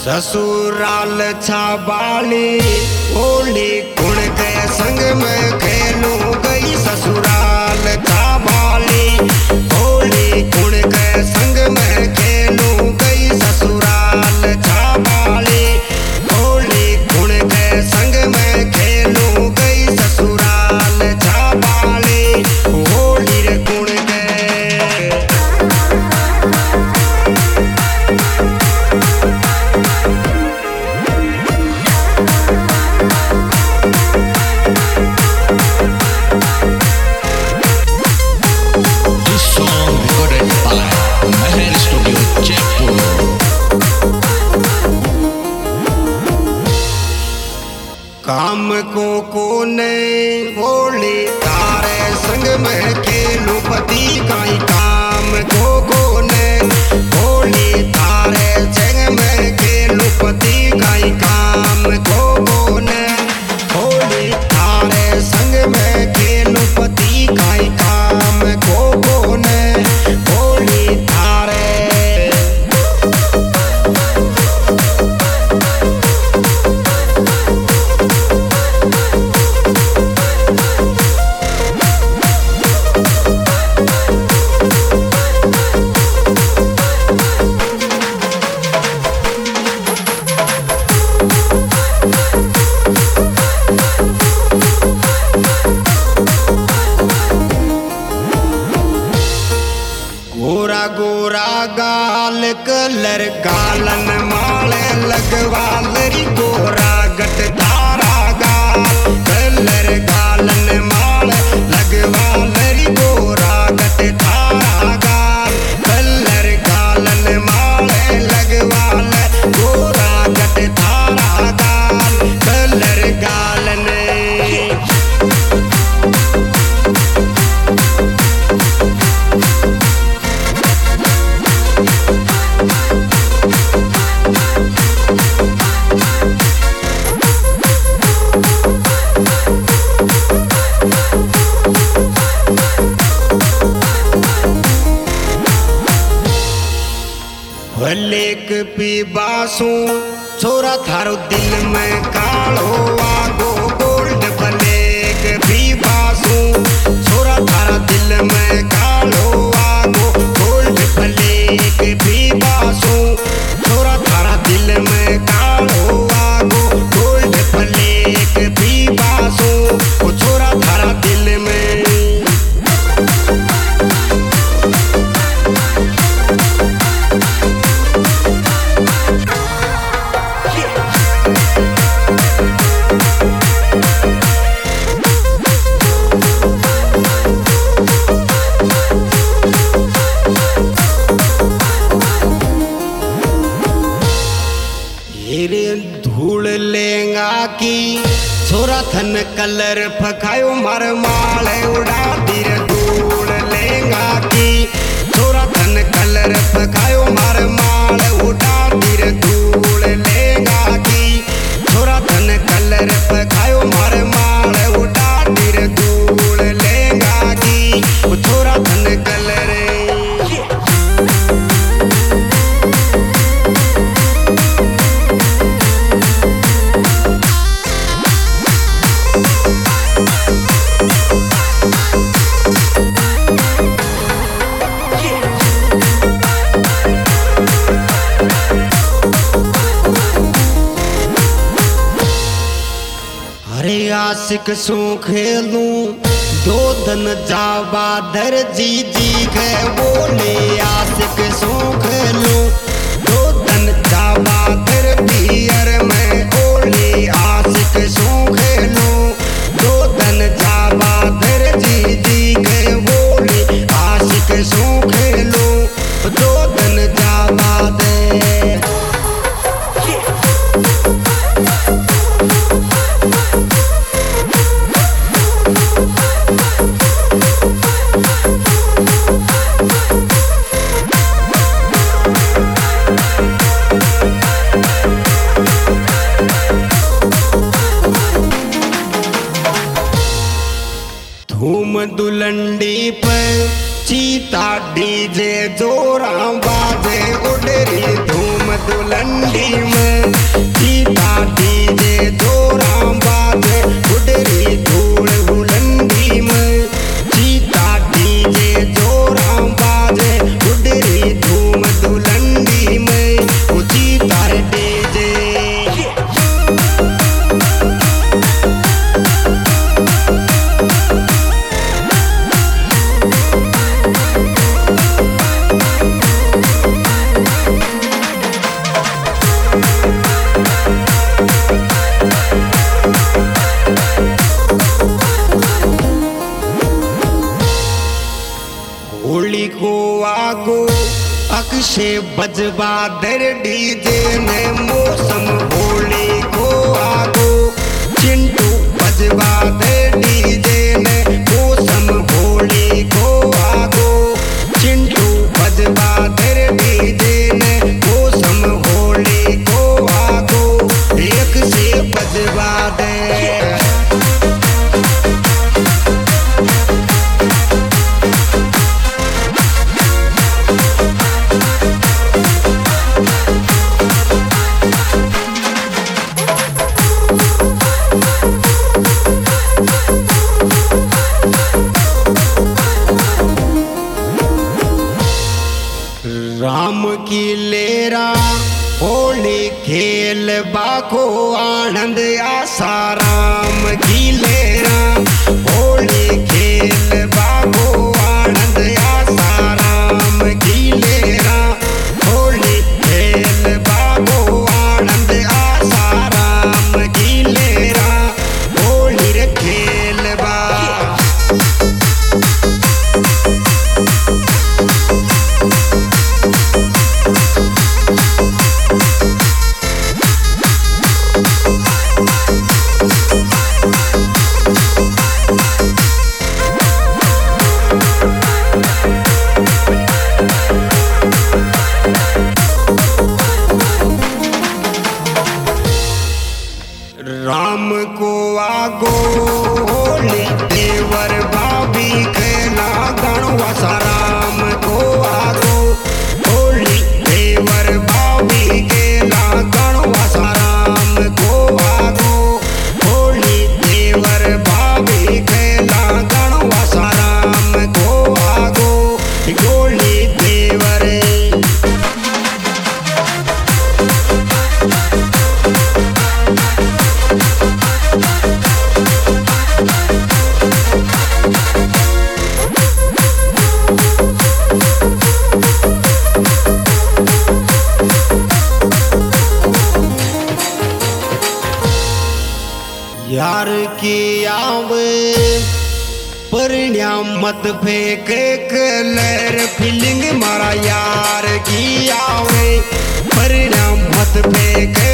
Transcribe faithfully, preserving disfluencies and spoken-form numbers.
ससुराल छाबाली होली कुण के संग में खेलूं गई। ससुराल छाबाली होली कुण के संग में खेलूं गई। ससुराल छाबाली होली कुण के संग में खेलूं गई। ससुराल छाबाली होली रे कुण के काम को कोने होली तारे संग में खेलूं पति काई। काम को कोने होली तारे संग में खेलूं पति काई। काम को कोने होली तारे संग में खेलूं पति काई। काम को कोने होली तारे गोरा गोरा गाल कलर गालन माले लगवा लरी। गोरा गट तारा गाल कलर गालन माले लगवा लरी। गोरा गट तारा गाल कलर गालन माले लगवा ल। गोरा गट तारा गाल कलर गालन भलेक पी बासू छोरा थारो दिल में कालो आगो गोल्ड। भलेक पी बासू छोरा थारा दिल में कालो आगो गोल्ड। भलेक पी बासू छोरा थारा दिल में कालो आगो गोल्ड। भलेक पी बासू छोरा थारा दिल में धूल लेंगा की छोरा थन कलर फकायो मार माले उड़ा दिर। धूल लेंगा की छोरा थन कलर फकायो मार माले उड़ा दिर। धूल लेंगा की छोरा थन कलर फकायो मार माले उड़ा दिर। धूल लेंगा की छोरा थन कलर आशिक सू खेलूं दो दन जावा दर जी जी के बोले। आशिक सू खेलूं दो दन जावा दर पियर में बोले। आशिक सू खेलूं दो दन जावा दर जी जी के बोले। आशिक सू खेलूं दो दन जावा दे धूम दुलंडी पर चीता डीजे जोरा बाजे उडरी। धूम दुलंडी में बजवा दर डीजे ने मौसम होली को आगो चिंटू बजवा दर डीजे ने मौसम होली को आगो चिंटू बजवा दर डीजे ने मौसम होली को आगो एक से बजवा दे राम की लेरा होली खेल बाको आनंद आसा राम की लेरा होली खेल बाको आनंद आसा राम की लेरा होली खेल बाको आनंद आसा राम की लेरा होली रे खेल बा राम को आगो होली देवर भाभी खेला गणवा सा राम को आगो होली देवर भाभी खेला गणवा सा राम को आगो होली देवर भाभी खेला गणवा सा राम को आगो होली देवर यार की आवे परिणाम मत फेंक कलर फीलिंग मारा यार की आवे परिणाम मत फेंक